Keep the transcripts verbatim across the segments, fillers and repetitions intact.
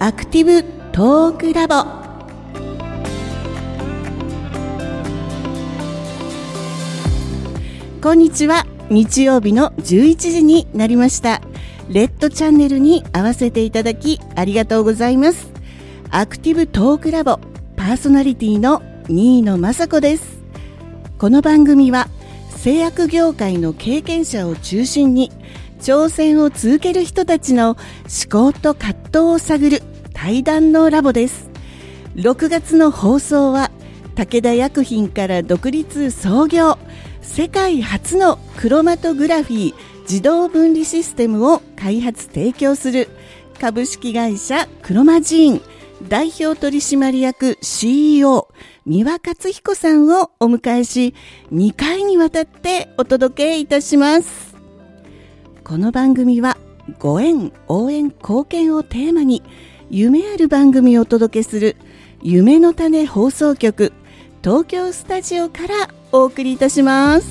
アクティブトークラボ。こんにちは。日曜日のじゅういちじになりました。レッドチャンネルに合わせていただきありがとうございます。アクティブトークラボパーソナリティの新野雅子です。この番組は製薬業界の経験者を中心に挑戦を続ける人たちの思考と葛藤を探る対談のラボです。ろくがつの放送は武田薬品から独立創業、世界初のクロマトグラフィー自動分離システムを開発提供する株式会社クロマジーン代表取締役 シーイーオー 三輪勝彦さんをお迎えし、にかいにわたってお届けいたします。この番組はご縁、応援、貢献をテーマに夢ある番組をお届けする夢の種放送局東京スタジオからお送りいたします。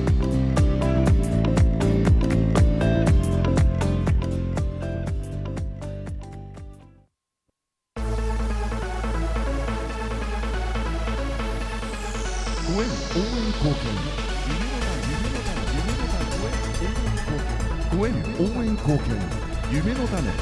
ご縁応援貢献、ご縁応援貢献、夢の種。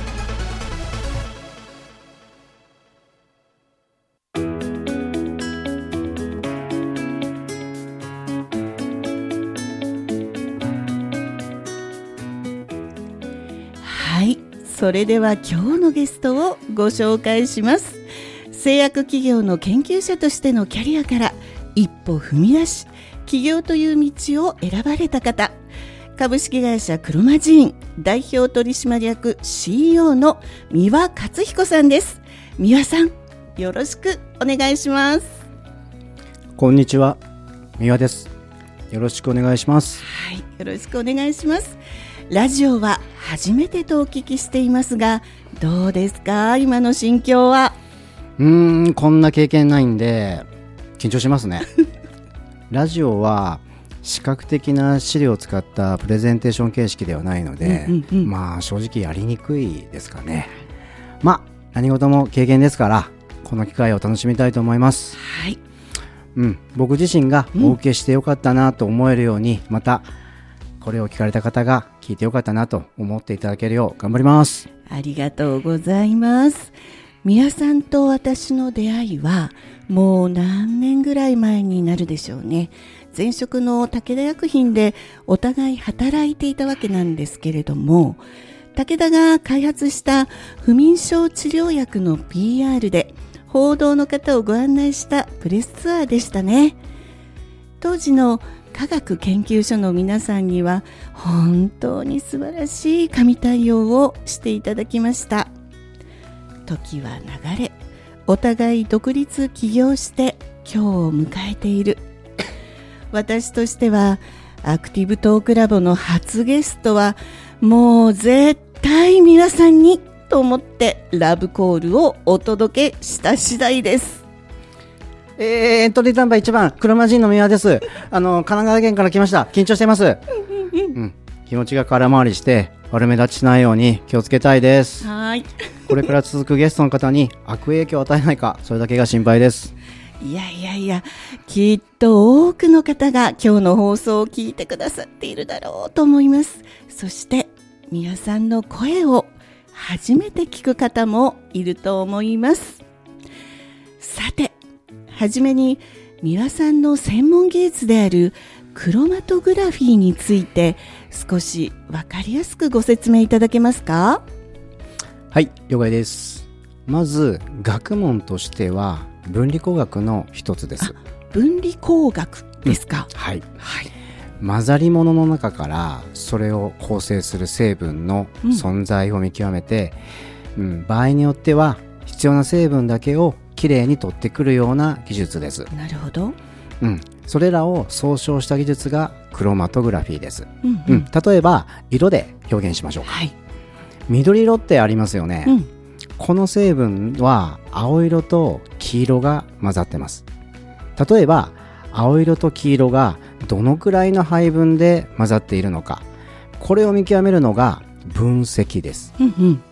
はい、それでは今日のゲストをご紹介します。製薬企業の研究者としてのキャリアから一歩踏み出し、起業という道を選ばれた方、株式会社クロマジーン代表取締役 シーイーオー の三輪勝彦さんです。三輪さん、よろしくお願いします。 こんにちは、三輪です。よろしくお願いします。 はい、よろしくお願いします。ラジオは初めてとお聞きしていますが、どうですか、今の心境は。 うーん、こんな経験ないんで緊張しますね。ラジオは視覚的な資料を使ったプレゼンテーション形式ではないので、うんうんうん、まあ正直やりにくいですかね。まあ何事も経験ですから、この機会を楽しみたいと思います。 はい、 うん、僕自身がお受けしてよかったなと思えるように、うん、またこれを聞かれた方が聞いてよかったなと思っていただけるよう頑張ります。 ありがとうございます。三輪さんと私の出会いはもう何年ぐらい前になるでしょうね。前職の武田薬品でお互い働いていたわけなんですけれども、武田が開発した不眠症治療薬の ピーアール で報道の方をご案内したプレスツアーでしたね。当時の科学研究所の皆さんには本当に素晴らしい神対応をしていただきました。時は流れ、お互い独立起業して今日を迎えている。私としてはアクティブトークラボの初ゲストはもう絶対皆さんにと思ってラブコールをお届けした次第です。 えー、エントリーナンバーいちばんクロマジーンの三輪です。あの神奈川県から来ました。緊張しています。うん、気持ちが空回りして悪目立ちしないように気をつけたいです。 はい。 これから続くゲストの方に悪影響を与えないか、それだけが心配です。 いやいやいや、きっと多くの方が今日の放送を聞いてくださっているだろうと思います。そして三輪さんの声を初めて聞く方もいると思います。さて、はじめに三輪さんの専門技術であるクロマトグラフィーについて少し分かりやすくご説明いただけますか？ はい、了解です。まず学問としては分離工学の一つです。 分離工学ですか？ うん、はい、はい、混ざり物の中からそれを構成する成分の存在を見極めて、うんうん、場合によっては必要な成分だけをきれいに取ってくるような技術です。 なるほど、 うん、それらを総称した技術がクロマトグラフィーです。 うんうんうん、例えば色で表現しましょう。はい、緑色ってありますよね。うん、この成分は青色と黄色が混ざってます。例えば青色と黄色がどのくらいの配分で混ざっているのか、これを見極めるのが分析です。 うんうん、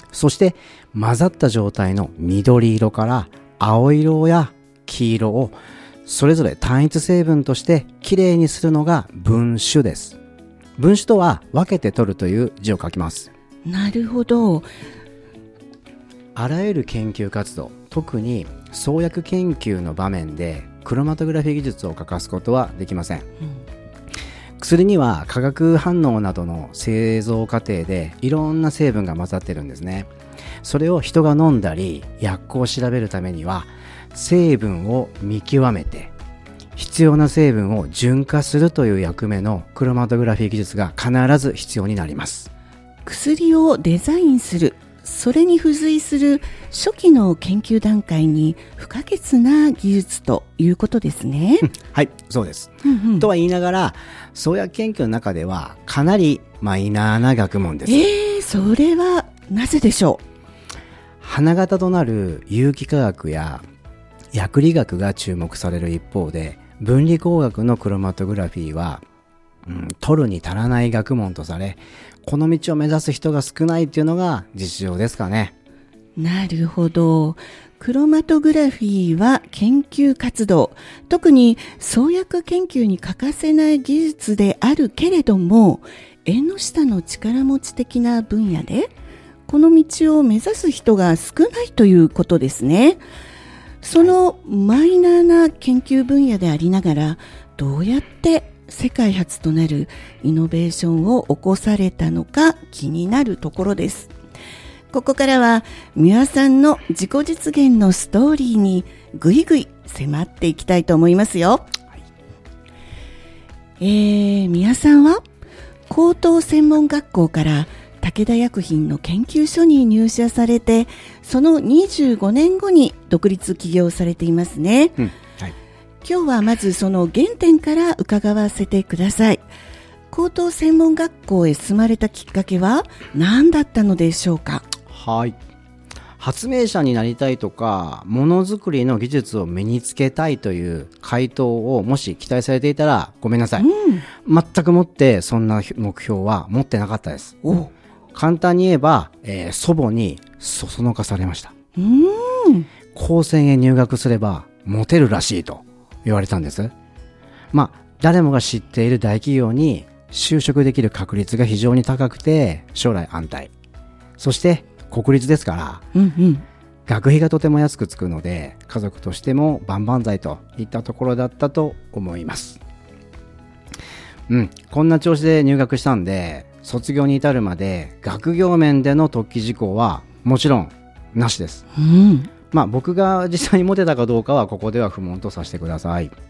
そして混ざった状態の緑色から青色や黄色をそれぞれ単一成分としてきれいにするのが分子です。分子とは分けて取るという字を書きます。 なるほど。 あらゆる研究活動、特に創薬研究の場面でクロマトグラフィー技術を欠かすことはできません。うん、薬には化学反応などの製造過程でいろんな成分が混ざってるんですね。それを人が飲んだり薬効を調べるためには成分を見極めて必要な成分を純化するという役目のクロマトグラフィー技術が必ず必要になります。 薬をデザインする、それに付随する初期の研究段階に不可欠な技術ということですね。 はい、そうです、 うんうん、 とは言いながら創薬研究の中ではかなりマイナーな学問です。 えー、それはなぜでしょう。 花形となる有機化学や薬理学が注目される一方で、分離工学のクロマトグラフィーは、うん、取るに足らない学問とされ、この道を目指す人が少ないというのが実情ですかね。 なるほど。クロマトグラフィーは研究活動、特に創薬研究に欠かせない技術であるけれども、縁の下の力持ち的な分野でこの道を目指す人が少ないということですね。そのマイナーな研究分野でありながら、どうやって世界初となるイノベーションを起こされたのか気になるところです。ここからは三輪さんの自己実現のストーリーにぐいぐい迫っていきたいと思いますよ。はい、えー、三輪さんは高等専門学校から武田薬品の研究所に入社されて、そのにじゅうごねんごに独立起業されていますね。うん、はい、今日はまずその原点から伺わせてください。高等専門学校へ進まれたきっかけは何だったのでしょうか。 はい、発明者になりたいとかものづくりの技術を身につけたいという回答をもし期待されていたらごめんなさい、うん、全くもってそんな目標は持ってなかったです。お簡単に言えば、えー、祖母にそそのかされました。うーん高専へ入学すればモテるらしいと言われたんです。まあ誰もが知っている大企業に就職できる確率が非常に高くて将来安泰、そして国立ですから、うんうん、学費がとても安くつくので家族としても万々歳といったところだったと思います。うん、こんな調子で入学したんで卒業に至るまで学業面での特記事項はもちろんなしです。うん、まあ僕が実際にモテたかどうかはここでは不問とさせてください。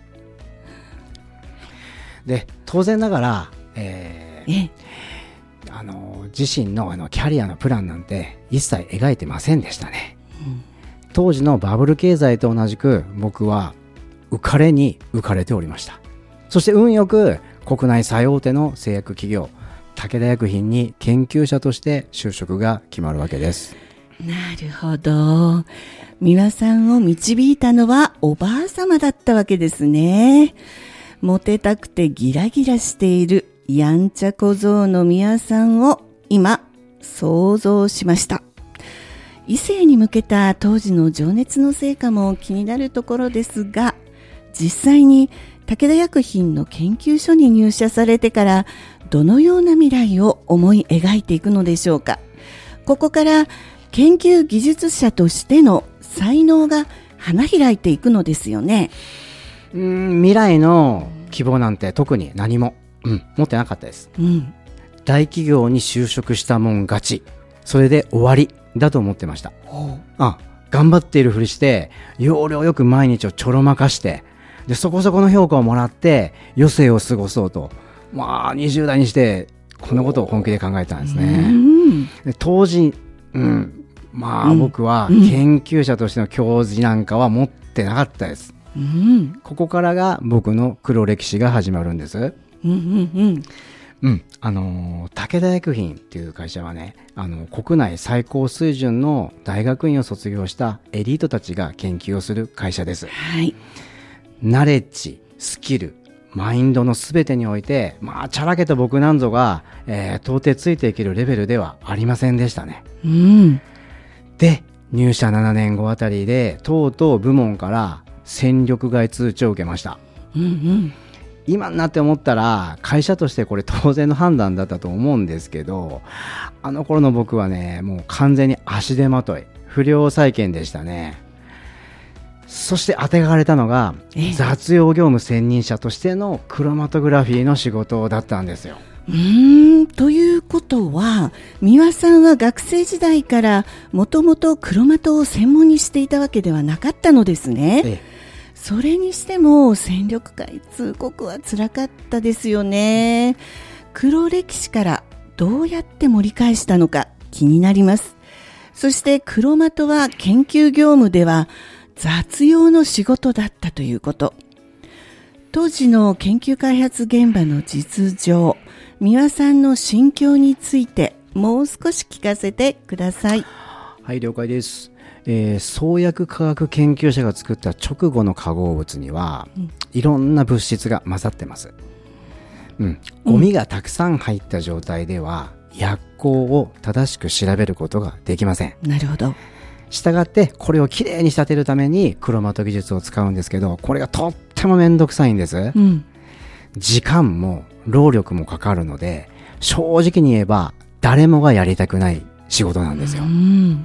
で当然ながら、えー、えあの自身 の, あのキャリアのプランなんて一切描いてませんでしたね。うん、当時のバブル経済と同じく僕は浮かれに浮かれておりました。そして運よく国内最大手の製薬企業武田薬品に研究者として就職が決まるわけです。 なるほど。三輪さんを導いたのはおばあ様だったわけですね。モテたくてギラギラしているやんちゃ小僧の三輪さんを今想像しました。異性に向けた当時の情熱の成果も気になるところですが、実際に武田薬品の研究所に入社されてからどのような未来を思い描いていくのでしょうか。ここから研究技術者としての才能が花開いていくのですよね。 うーん未来の希望なんて特に何も、うん、持ってなかったです。うん、大企業に就職したもん勝ち、それで終わりだと思ってました。あ頑張っているふりして要領よく毎日をちょろまかしてでそこそこの評価をもらって余生を過ごそうと、まあにじゅう代にしてこんなことを本気で考えたんですね。で当時、うん、まあ、うん、僕は研究者としての教授なんかは持ってなかったです。うん、ここからが僕の黒歴史が始まるんです。うんうんうんうん、あの武田薬品っていう会社はね、あの国内最高水準の大学院を卒業したエリートたちが研究をする会社です。はい、ナレッジ、スキル、マインドのすべてにおいて、まあチャラけた僕なんぞが、えー、到底ついていけるレベルではありませんでしたね。うん、 で入社ななねんごあたりでとうとう部門から戦力外通知を受けました、うんうん、今になって思ったら会社としてこれ当然の判断だったと思うんですけど、あの頃の僕はねもう完全に足手まとい、不良債権でしたね。そして当てがわれたのが雑用業務専任者としてのクロマトグラフィーの仕事だったんですよ。 うーん、ということは三輪さんは学生時代からもともとクロマトを専門にしていたわけではなかったのですね。ええ、それにしても戦力外通告は辛かったですよね。黒歴史からどうやって盛り返したのか気になります。そしてクロマトは研究業務では雑用の仕事だったということ。当時の研究開発現場の実情、三輪さんの心境についてもう少し聞かせてください。 はい、了解です。えー、創薬科学研究者が作った直後の化合物には、うん、いろんな物質が混ざってます、うん、ゴミがたくさん入った状態では、うん、薬効を正しく調べることができません。 なるほど。 したがってこれをきれいに仕立てるためにクロマト技術を使うんですけど、これがとってもめんどくさいんです、うん、時間も労力もかかるので、正直に言えば誰もがやりたくない仕事なんですよ、うん、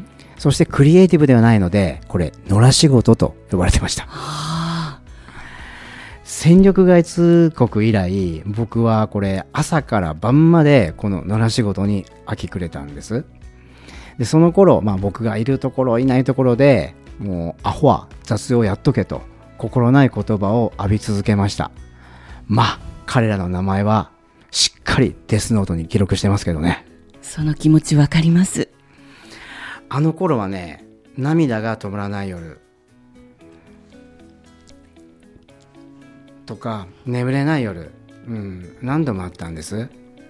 そしてクリエイティブではないので、これ野良仕事と呼ばれてました。はあ、戦力外通告以来僕はこれ朝から晩までこの野良仕事に明け暮れたんです。でその頃、まあ、僕がいるところいないところでもうアホは雑用やっとけと心ない言葉を浴び続けました。まあ彼らの名前はしっかりデスノートに記録してますけどね。 その気持ちわかります。 あの頃はね、涙が止まらない夜とか眠れない夜、うん、何度もあったんです。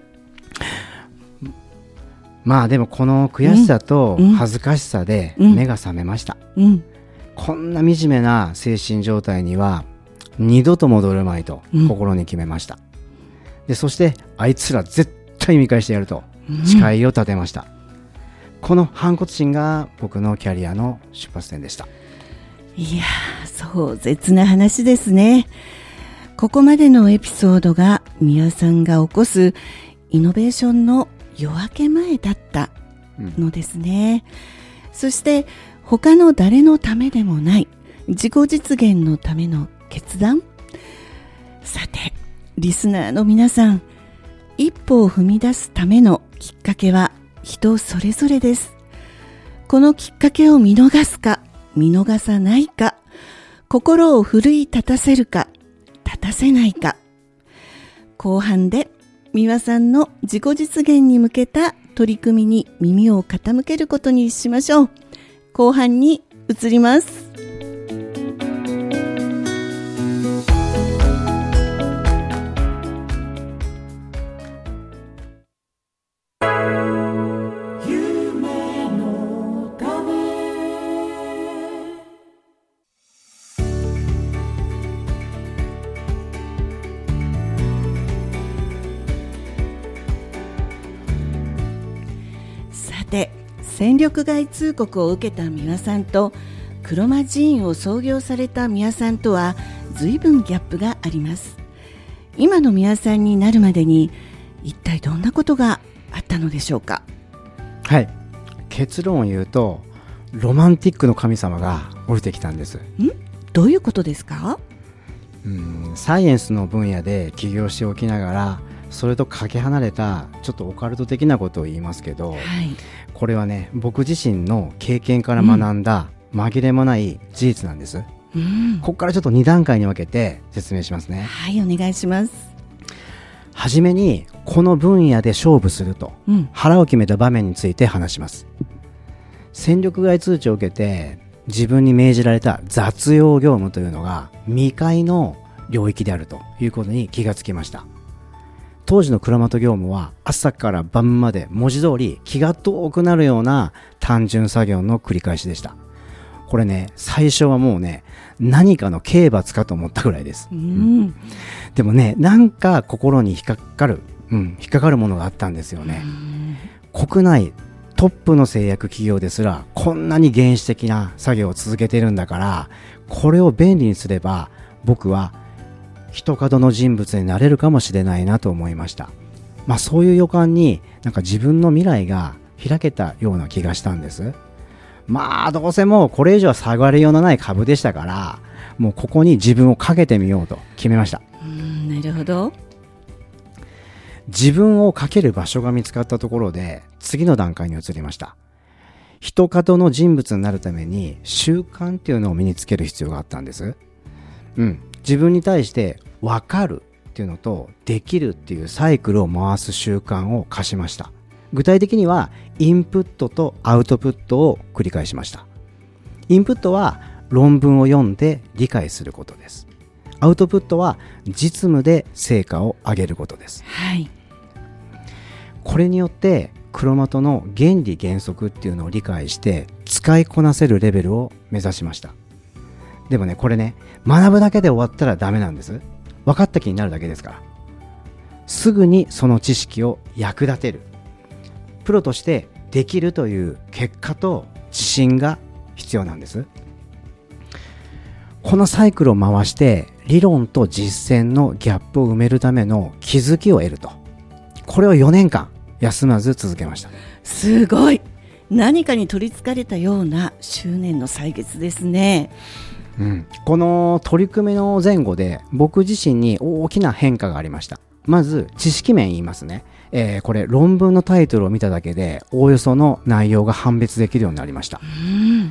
まあでもこの悔しさと恥ずかしさで目が覚めました、うんうん、こんな惨めな精神状態には二度と戻るまいと心に決めました、うん、でそしてあいつら絶対見返してやると誓いを立てました、うん、この反骨心が僕のキャリアの出発点でした。 いやー、壮絶な話ですね。ここまでのエピソードが三輪さんが起こすイノベーションの夜明け前だったのですね、うん、そして他の誰のためでもない自己実現のための決断。さてリスナーの皆さん、一歩を踏み出すためのきっかけは人それぞれです。このきっかけを見逃すか見逃さないか、心を奮い立たせるか立たせないか、後半で三輪さんの自己実現に向けた取り組みに耳を傾けることにしましょう。後半に移ります。戦力外通告を受けた三輪さんとクロマジーンを創業された三輪さんとは随分ギャップがあります。今の三輪さんになるまでに一体どんなことがあったのでしょうか。 はい、結論を言うとロマンティックの神様が降りてきたんです。んどういうことですか。 うんサイエンスの分野で起業しておきながらそれとかけ離れたちょっとオカルト的なことを言いますけど、はい、これはね僕自身の経験から学んだ紛れもない事実なんです、うん、ここからちょっとに段階に分けて説明しますね。 はい、お願いします。 はじめにこの分野で勝負すると、うん、腹を決めた場面について話します。戦力外通知を受けて自分に命じられた雑用業務というのが未開の領域であるということに気がつきました。当時のクロマト業務は朝から晩まで文字通り気が遠くなるような単純作業の繰り返しでした。これね最初はもうね何かの刑罰かと思ったぐらいです、うん、でもねなんか心に引っかかる、うん、引っかかるものがあったんですよね。国内トップの製薬企業ですらこんなに原始的な作業を続けているんだから、これを便利にすれば僕は一角の人物になれるかもしれないなと思いました。まあそういう予感になんか自分の未来が開けたような気がしたんです。まあどうせもうこれ以上は下がりようのない株でしたから、もうここに自分をかけてみようと決めました。 うん、なるほど。 自分をかける場所が見つかったところで次の段階に移りました。一角の人物になるために習慣っていうのを身につける必要があったんです。うん、自分に対して分かるっていうのとできるっていうサイクルを回す習慣を課しました。具体的にはインプットとアウトプットを繰り返しました。インプットは論文を読んで理解することです。アウトプットは実務で成果を上げることです。 はい。 これによってクロマトの原理原則っていうのを理解して使いこなせるレベルを目指しました。でもね、これね、学ぶだけで終わったらダメなんです。分かった気になるだけですから。すぐにその知識を役立てる。プロとしてできるという結果と自信が必要なんです。このサイクルを回して理論と実践のギャップを埋めるための気づきを得ると。これをよねんかん休まず続けました。 すごい。何かに取りつかれたような執念の歳月ですね。 うん、この取り組みの前後で僕自身に大きな変化がありました。まず知識面言いますね。えー、これ論文のタイトルを見ただけでおおよその内容が判別できるようになりました。うん、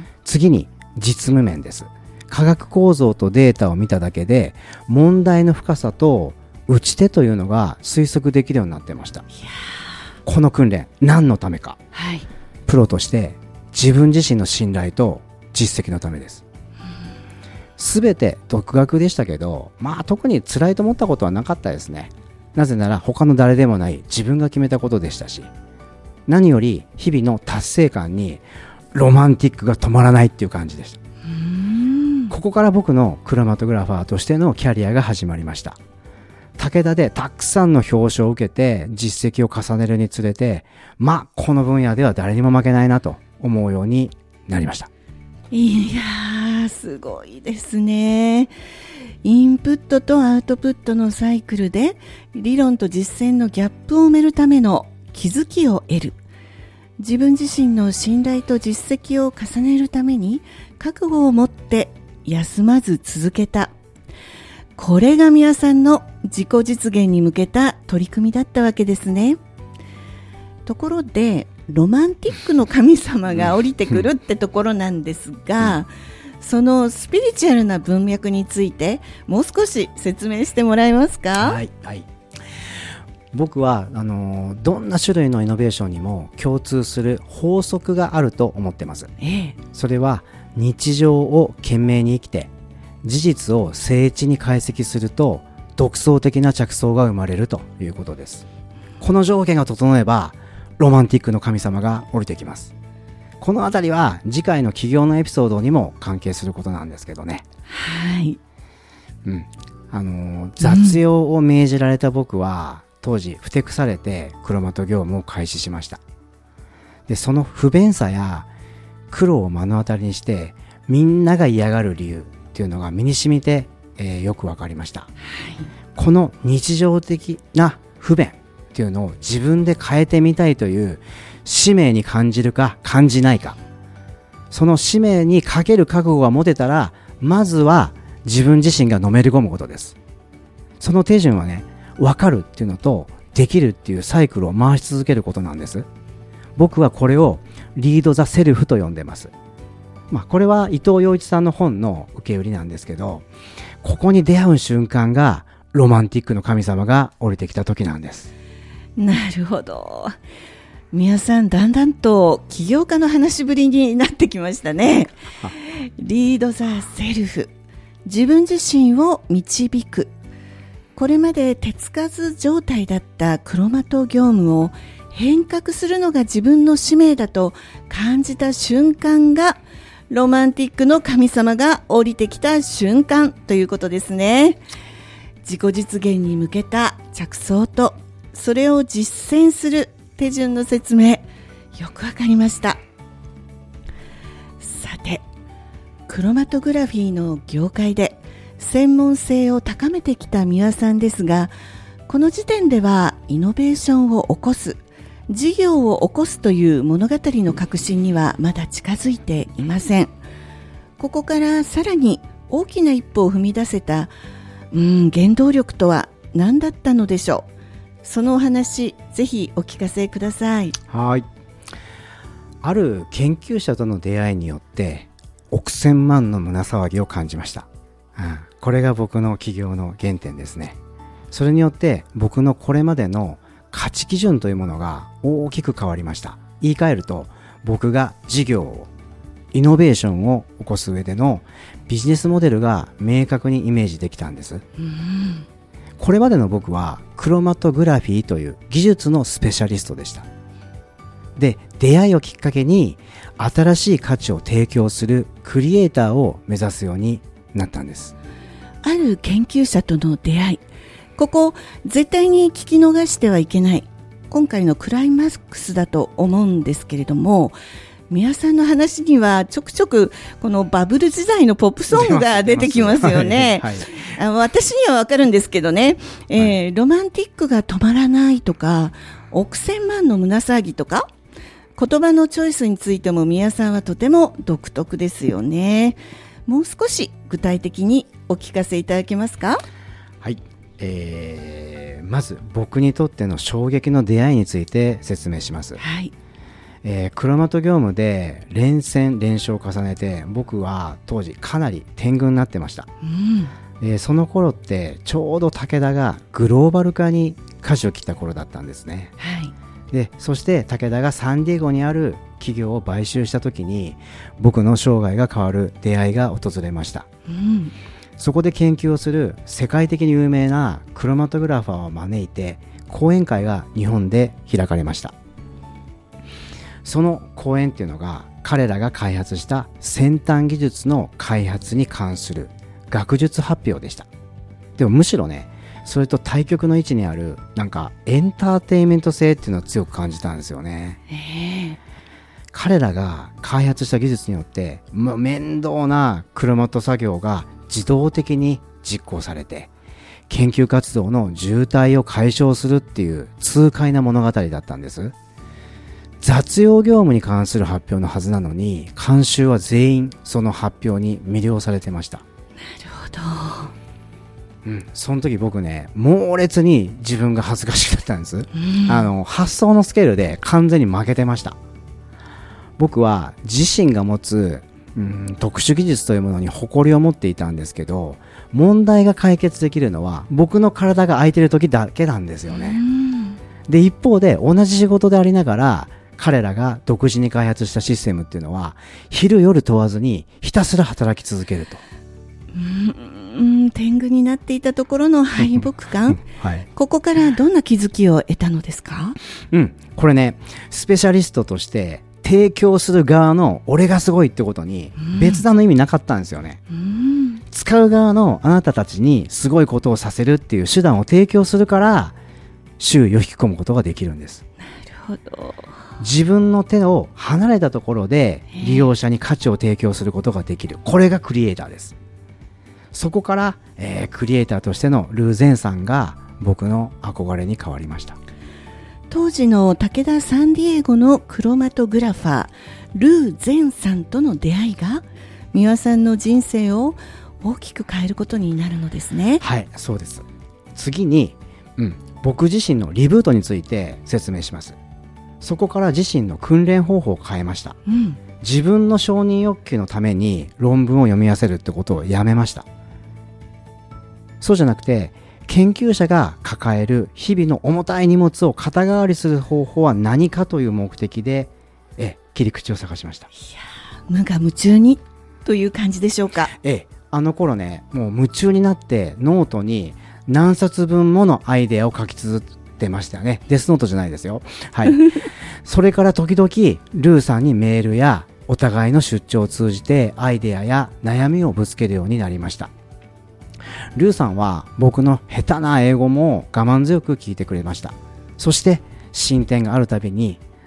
次に実務面です。化学構造とデータを見ただけで問題の深さと打ち手というのが推測できるようになってました。いや、この訓練何のためか、はい、プロとして自分自身の信頼と実績のためです。すべて独学でしたけど、まあ特に辛いと思ったことはなかったですね。なぜなら他の誰でもない自分が決めたことでしたし、何より日々の達成感にロマンティックが止まらないっていう感じでした。うーん、ここから僕のクロマトグラファーとしてのキャリアが始まりました。武田でたくさんの表彰を受けて実績を重ねるにつれて、まあこの分野では誰にも負けないなと思うようになりました。 いやー、すごいですね。インプットとアウトプットのサイクルで理論と実践のギャップを埋めるための気づきを得る。自分自身の信頼と実績を重ねるために覚悟を持って休まず続けた。これが宮さんの自己実現に向けた取り組みだったわけですね。ところでロマンティックの神様が降りてくるってところなんですが、そのスピリチュアルな文脈についてもう少し説明してもらえますか？ はい、はい、僕はあのどんな種類のイノベーションにも共通する法則があると思ってます。ええ、それは日常を懸命に生きて事実を精緻に解析すると独創的な着想が生まれるということです。この条件が整えばロマンティックの神様が降りてきます。このあたりは次回の起業のエピソードにも関係することなんですけどね。 はい、 うん、あの雑用を命じられた僕は、うん、当時ふてくされてクロマト業務を開始しました。でその不便さや苦労を目の当たりにしてみんなが嫌がる理由っていうのが身に染みて、えー、よく分かりました。はい、この日常的な不便っていうのを自分で変えてみたいという使命に感じるか感じないか、その使命にかける覚悟が持てたらまずは自分自身がのめり込むことです。その手順はね、分かるっていうのとできるっていうサイクルを回し続けることなんです。僕はこれをリード・ザ・セルフと呼んでます。まあ、これは伊藤洋一さんの本の受け売りなんですけど、ここに出会う瞬間がロマンティックの神様が降りてきた時なんです。 なるほど。宮さん、だんだんと起業家の話ぶりになってきましたね。リード・ザ・セルフ、自分自身を導く。これまで手つかず状態だったクロマト業務を変革するのが自分の使命だと感じた瞬間がロマンティックの神様が降りてきた瞬間ということですね。自己実現に向けた着想とそれを実践する手順の説明、 よくわかりました。さて、クロマトグラフィーの業界で専門性を高めてきた三輪さんですが、この時点ではイノベーションを起こす、事業を起こすという物語の核心にはまだ近づいていません。ここからさらに大きな一歩を踏み出せた、うーん、原動力とは何だったのでしょう。そのお話、ぜひお聞かせください。 はい。ある研究者との出会いによって億千万の胸騒ぎを感じました、うん、これが僕の起業の原点ですね。それによって僕のこれまでの価値基準というものが大きく変わりました。言い換えると、僕が事業をイノベーションを起こす上でのビジネスモデルが明確にイメージできたんです。うん、これまでの僕はクロマトグラフィーという技術のスペシャリストでした。で、出会いをきっかけに新しい価値を提供するクリエイターを目指すようになったんです。 ある研究者との出会い、ここ絶対に聞き逃してはいけない今回のクライマックスだと思うんですけれども、宮さんの話にはちょくちょくこのバブル時代のポップソングが出てきますよね。はいはい、あの私にはわかるんですけどね、えーはい、ロマンティックが止まらないとか、億千万の胸騒ぎとか、言葉のチョイスについても宮さんはとても独特ですよね。もう少し具体的にお聞かせいただけますか？ はい、えー、まず僕にとっての衝撃の出会いについて説明します。はい、えー、クロマト業務で連戦連勝を重ねて、僕は当時かなり天狗になってました。うんえー、その頃ってちょうど武田がグローバル化に舵を切った頃だったんですね。はい、でそして武田がサンディエゴにある企業を買収した時に、僕の生涯が変わる出会いが訪れました。うん、そこで研究をする世界的に有名なクロマトグラファーを招いて講演会が日本で開かれました。その講演っていうのが、彼らが開発した先端技術の開発に関する学術発表でした。でもむしろね、それと対極の位置にあるなんかエンターテインメント性っていうのを強く感じたんですよね。えー、彼らが開発した技術によって、ま、面倒なクロマト作業が自動的に実行されて、研究活動の渋滞を解消するっていう痛快な物語だったんです。雑用業務に関する発表のはずなのに、観衆は全員その発表に魅了されてました。なるほど。 うん、その時僕ね、猛烈に自分が恥ずかしかったんです。うん、あの発想のスケールで完全に負けてました。僕は自身が持つ、うん、特殊技術というものに誇りを持っていたんですけど、問題が解決できるのは僕の体が空いてる時だけなんですよね。うん、で一方で同じ仕事でありながら、彼らが独自に開発したシステムっていうのは昼夜問わずにひたすら働き続けると。 うん、天狗になっていたところの敗北感、はい、ここからどんな気づきを得たのですか？ うん、これね、スペシャリストとして提供する側の俺がすごいってことに別段の意味なかったんですよね。うん、使う側のあなたたちにすごいことをさせるっていう手段を提供するから、周囲を引き込むことができるんです。 なるほど。 自分の手を離れたところで利用者に価値を提供することができる。これがクリエイターです。そこから、えー、クリエイターとしてのルーゼンさんが僕の憧れに変わりました。 当時の武田サンディエゴのクロマトグラファールーゼンさんとの出会いが三輪さんの人生を大きく変えることになるのですね。 はい、そうです。次に、うん、僕自身のリブートについて説明します。そこから自身の訓練方法を変えました。うん、自分の承認欲求のために論文を読み漁るってことをやめました。そうじゃなくて、研究者が抱える日々の重たい荷物を肩代わりする方法は何かという目的でえ切り口を探しました。いや、無我夢中にという感じでしょうか。 ええ、あの頃ね、もう夢中になってノートに何冊分ものアイデアを書き綴ってましたよね。デスノートじゃないですよ。はい。それから時々ルーさんにメールやお互いの出張を通じてアイデアや悩みをぶつけるようになりました。ルーさんは僕の下手な英語も我慢強く聞いてくれました。そして進展があるたびに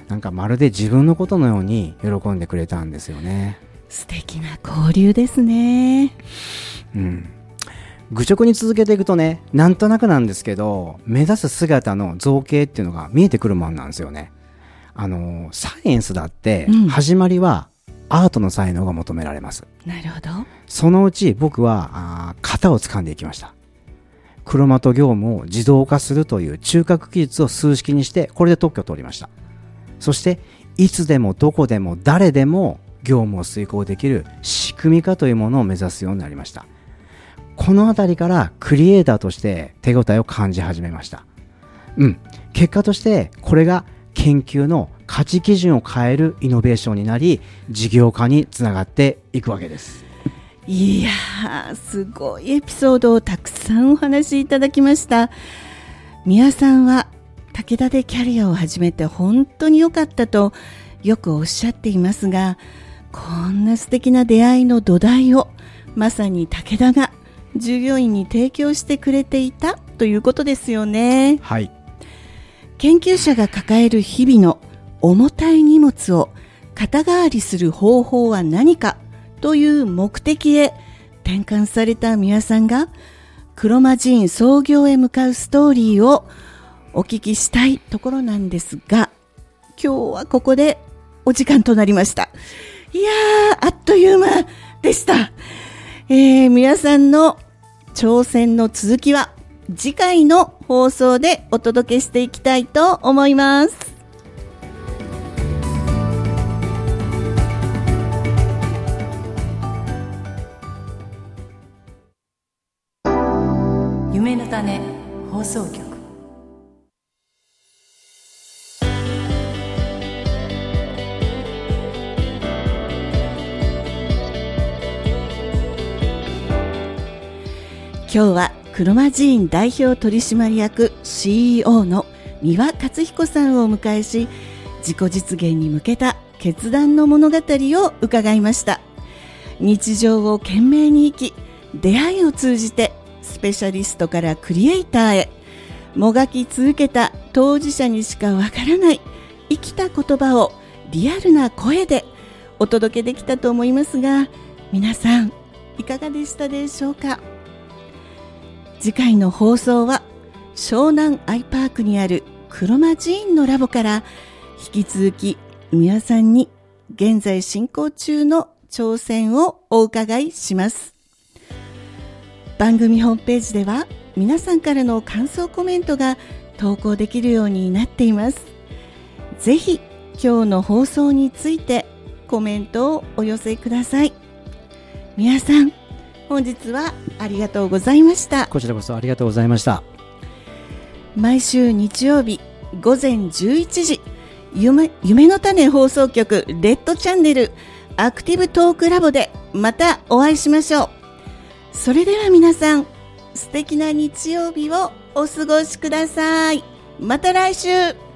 なんかまるで自分のことのように喜んでくれたんですよね。 素敵な交流ですね。 うん。愚直に続けていくとね、なんとなくなんですけど、目指す姿の造形っていうのが見えてくるもんなんですよね。あのサイエンスだって、うん、始まりはアートの才能が求められます。 なるほど。 そのうち僕はあ型を掴んでいきました。クロマト業務を自動化するという中核技術を数式にして、これで特許を取りました。そしていつでもどこでも誰でも業務を遂行できる仕組み化というものを目指すようになりました。このあたりからクリエイターとして手応えを感じ始めました。うん。結果としてこれが研究の価値基準を変えるイノベーションになり、事業化につながっていくわけです。 いやー、すごいエピソードをたくさんお話しいただきました。宮さんは武田でキャリアを始めて本当に良かったとよくおっしゃっていますが、こんな素敵な出会いの土台をまさに武田が従業員に提供してくれていたということですよね。 はい。 研究者が抱える日々の重たい荷物を肩代わりする方法は何かという目的へ転換された宮さんがクロマジーン創業へ向かうストーリーをお聞きしたいところなんですが、今日はここでお時間となりました。いやー、あっという間でした。えー、宮さんの挑戦の続きは次回の放送でお届けしていきたいと思います。 夢の種放送局。 今日はクロマジーン代表取締役 シーイーオー の三輪勝彦さんをお迎えし、自己実現に向けた決断の物語を伺いました。日常を懸命に生き、出会いを通じてスペシャリストからクリエイターへもがき続けた当事者にしかわからない生きた言葉をリアルな声でお届けできたと思いますが、皆さんいかがでしたでしょうか。次回の放送は湘南アイパークにあるクロマジーンのラボから引き続き宮さんに現在進行中の挑戦をお伺いします。番組ホームページでは皆さんからの感想コメントが投稿できるようになっています。ぜひ今日の放送についてコメントをお寄せください。皆さん本日はありがとうございました。 こちらこそありがとうございました。 毎週日曜日午前じゅういちじ、夢、夢の種放送局レッドチャンネルアクティブトークラボでまたお会いしましょう。それでは皆さん、素敵な日曜日をお過ごしください。また来週。